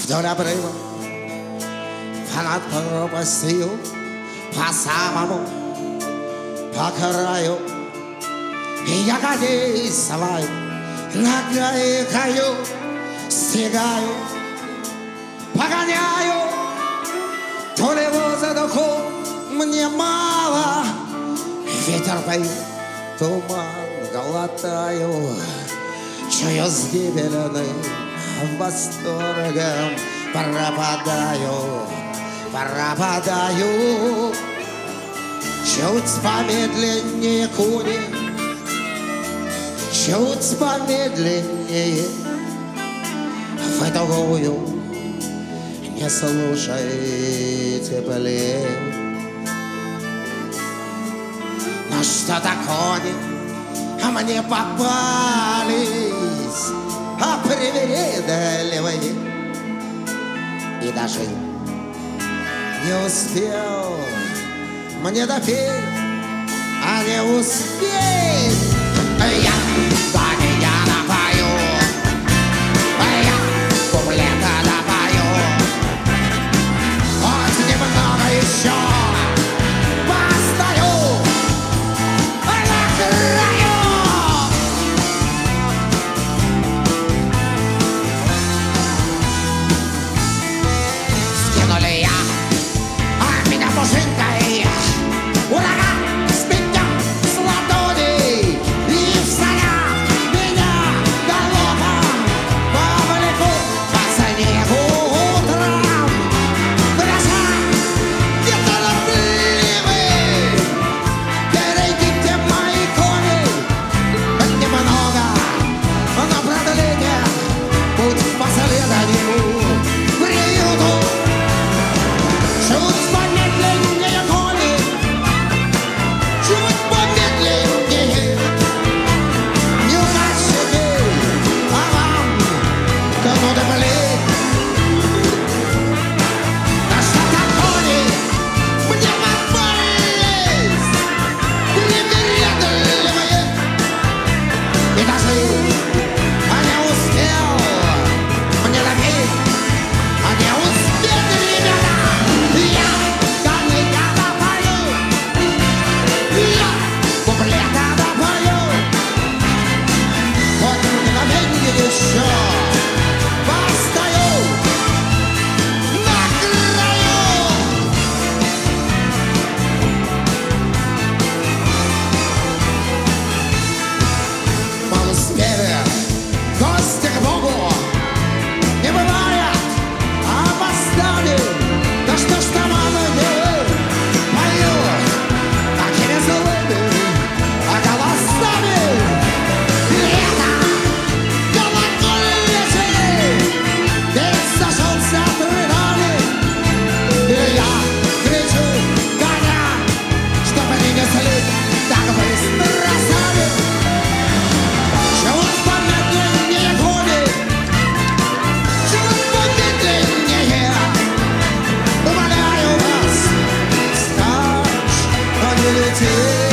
вдоль обрыва, над пропастью, по самому, по краю. И я коней свою нагайкаю, стигаю, погоняю. То ли воздуху мне мало, ветер поет, туман глотаю. Чую с гибельным восторгом пропадаю, пропадаю. Чуть помедленнее куни, чуть помедленнее. В другую не слушайте плеть. Но что-то кони мне попались, а привередливые. И даже не успел мне допеть, а не успеть. Я коня напою, я куплета напою. Вот немного еще постою на краю. Скинули я, а меня мужинкой ураган сметет с ладоней. И в санях меня галопом повлекут по снегу утром. Гроза неторопливый, перейдите мои кони немного, но продлите путь последнему приюту. Чуть помедленнее кони, чуть помедленнее. Не удачники, а вам кому-то блин. Да что-то кони мне попались, привередливые. И даже не успел мне добить, не успел, ребята. Я коня напою, я куплета напою. Вот мгновенье еще постою на краю. Полуспеве гости к Богу не бывает, опоздали. Да что ж там ангелы поют такими злыми голосами? Лето, колокольчики, весь зашелся трудами. И я кричу коня, чтобы не несли так быстро сами. Чуть помедленнее кони, чуть помедленнее. Умоляю вас, встать, а не лететь.